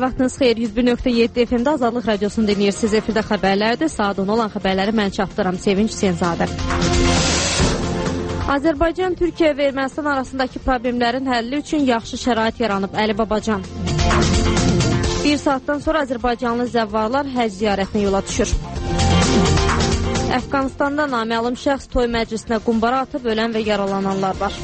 vaxtınız xeyir. 101.7 FM-də Azadlıq Radiosunu dinləyirsiniz. Efirdə xəbərlərdir. Saat 10 olan xəbərləri mən çatdıram. Sevinç Senzadə. Azərbaycan, Türkiyə və Ermənistan arasındakı problemlərin həlli üçün yaxşı şərait yaranıb. Əli Babacan. Bir saatdan sonra Azərbaycanlı zəvvarlar həcc ziyarətinə yola düşür. Əfqanistanda naməlum şəxs toy məclisinə qumbara atıb ölən və yaralananlar var.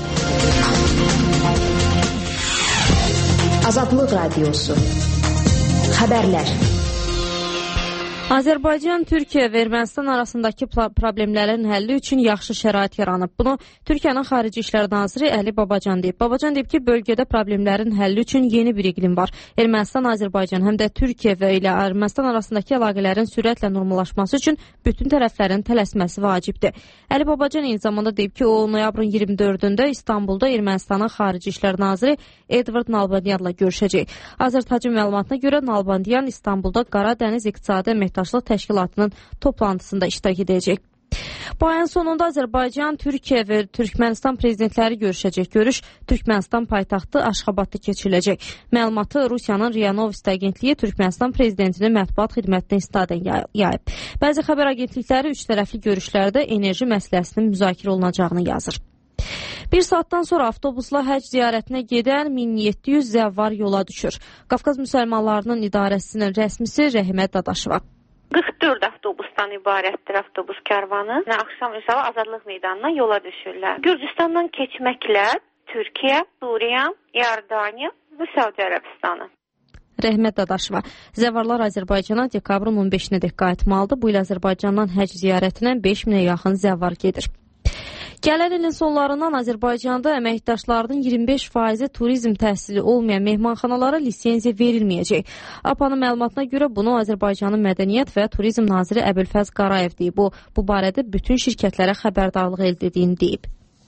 Azadlıq Radiosu. Xəbərlər. Azərbaycan, Türkiyə və Ermənistan arasındakı problemlərin həlli üçün yaxşı şərait yaranıb. Bunu Türkiyənin Xarici İşlər Naziri Əli Babacan deyib. Babacan deyib ki, bölgədə problemlərin həlli üçün yeni bir iqlim var. Ermənistan, Azərbaycan, həm də Türkiyə və ilə Ermənistan arasındakı əlaqələrin sürətlə normallaşması üçün bütün tərəflərin tələsməsi vacibdir. Əli Babacan eyni zamanda deyib ki, o noyabrın 24-də İstanbulda Ermənistanın Xarici İşlər Naziri Edvard Nalbandiyanla görüşəcək. Azərtacın məlumatına görə Nalbandiyan İstanbulda Qara Dəniz İqtisadi Əməkdaşlıq Təşkilatının toplantısında iştirak edəcək. Bu ayın sonunda Azərbaycan, Türkiyə və Türkmənistan prezidentləri görüşəcək. Görüş Türkmənistan paytaxtı Aşxabadda keçiriləcək. Məlumatı Rusiyanın RIA Novosti agentliyi Türkmənistan prezidentinin mətbuat xidmətinə istinadən yayıb. Bəzi xəbər agentlikləri üç tərəfli görüşlərdə enerji məsələsinin müzakirə olunacağını yazır. Bir saatdan sonra avtobusla həcc ziyarətinə gedən 1700 zəvvar yola düşür. Qafqaz müsəlmanlarının idarəsinin rəsmisi Rəhimə Dadaşova. 44 avtobusdan ibarətdir avtobus kərvanı. Axşam üzrə Azadlıq meydanına yola düşürlər. Gürcüstandan keçməklə Türkiyə, Suriya, İordaniya və Səudiyyə Ərəbistanı. Rəhmət Dadaşova. Zəvvarlar Azərbaycana dekabrın 15-nə qayıtmalıdır. Bu il Azərbaycandan həcc ziyarətinə 5000-ə yaxın zəvvar gedir. Gələn ilin sonlarından Azərbaycanda əməkdaşlarının 25% turizm təhsili olmayan mehmanxanalara lisenziya verilməyəcək. APA'nın məlumatına görə bunu Azərbaycanın Mədəniyyət və Turizm naziri Əbülfəz Qarayev deyib. Bu barədə bütün şirkətlərə xəbərdarlıq elde edildiğini deyib.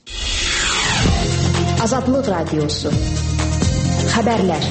Azadlıq Radiosu. Xəbərlər.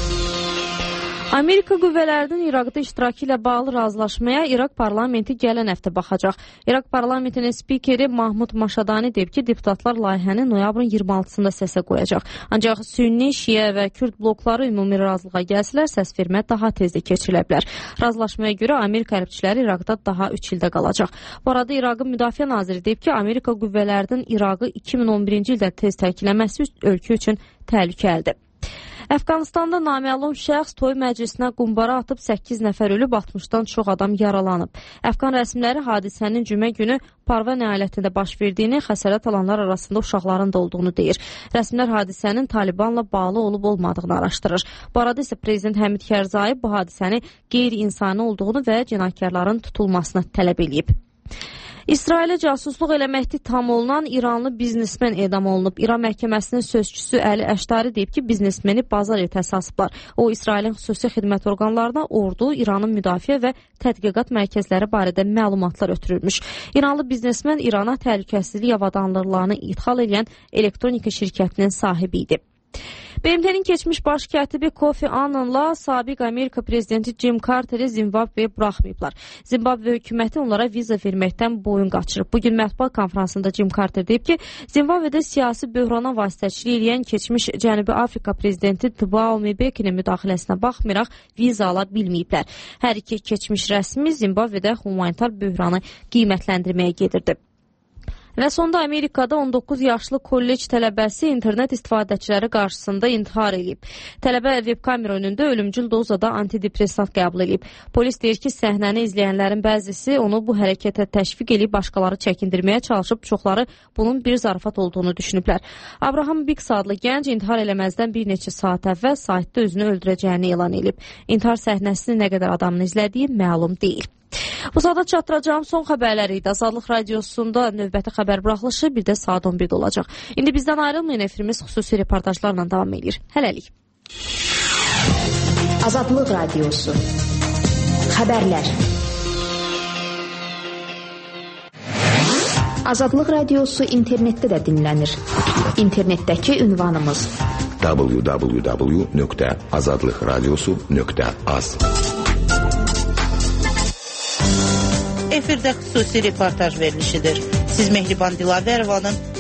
Amerika qüvvələrinin İraqda iştirakı ilə bağlı razılaşmaya İraq parlamenti gələn həftə baxacaq. İraq parlamentinin spikeri Mahmud Maşadani deyib ki, deputatlar layihəni noyabrın 26-sında səsə qoyacaq. Ancaq Sünni, Şiə və Kürd blokları ümumi razılığa gəlsələr, səs vermə daha tezdə keçirilə bilər. Razılaşmaya görə Amerika hərbçiləri İraqda daha 3 ildə qalacaq. Bu arada İraqın müdafiə naziri deyib ki, Amerika qüvvələrinin İraqı 2011-ci ildə tez tərk eləməsi ölkə üçün təhlükəlidir. Əfqanistanda naməlum şəxs toy məclisinə qumbara atıb 8 nəfər ölüb, 60-dan çox adam yaralanıb. Əfqan rəsmiləri hadisənin cümə günü Parvan əyalətində baş verdiyini, xəsarət alanlar arasında uşaqların da olduğunu deyir. Rəsmilər hadisənin Talibanla bağlı olub-olmadığını araşdırır. Bu arada isə Prezident Həmid Karzai bu hadisəni qeyri-insani olduğunu və cinayətkarların tutulmasını tələb edib. İsrailə casusluq eləməkdə tam olunan İranlı biznesmen edam olunub. İran məhkəməsinin sözçüsü Əli Əştari deyib ki, biznesmeni bazar etə əsasıblar. O, İsrailin xüsusi xidmət orqanlarına ordu, İranın müdafiə və tədqiqat mərkəzləri barədə məlumatlar ötürülmüş. İranlı biznesmen İrana təhlükəsizlik avadanlıqlarını idxal edən elektronika şirkətinin sahibi idi. BMT-nin keçmiş baş katibi Kofi Annanla sabiq Amerika prezidenti Jim Carter'i Zimbabveyə buraxmayıblar. Zimbabve hökuməti onlara viza verməkdən boyun qaçırıb. Bugün mətbuat konferansında Jim Carter deyib ki, Zimbabvedə siyasi böhrana vasitəçilik edən keçmiş Cənubi Afrika prezidenti Thabo Mbekinin müdaxiləsinə baxmayaraq viza ala bilməyiblər. Hər iki keçmiş rəsmi Zimbabvedə humanitar böhranı qiymətləndirməyə gedirdi. Və sonda Amerikada 19 yaşlı kollec tələbəsi internet istifadəçiləri qarşısında intihar edib. Tələbə webkamera önündə ölümcül dozada antidepressant qəbul edib. Polis deyir ki, səhnəni izləyənlərin bəzisi onu bu hərəkətə təşviq edib başqaları çəkindirməyə çalışıb, çoxları bunun bir zarafat olduğunu düşünüblər. Abraham Bix adlı gənc intihar eləməzdən bir neçə saat əvvəl saytda özünü öldürəcəyini elan edib. İntihar səhnəsini nə qədər adamın izlədiyi məlum deyil. Bu saata çatdıracağım son xəbərləri idi. Azadlıq Radiosunda növbəti xəbər buraxılışı bir də saat 11-də olacaq. İndi bizdən ayrılmayın, efirimiz xüsusi reportajlarla davam edir. Hələlik. Azadlıq Radiosu. Xəbərlər. Azadlıq Radiosu internetdə də dinlənir. İnternetdəki ünvanımız www.azadlıqradiosu.az. Efirdə xüsusi reportaj verilişidir. Siz Mehriban Dilavərovanın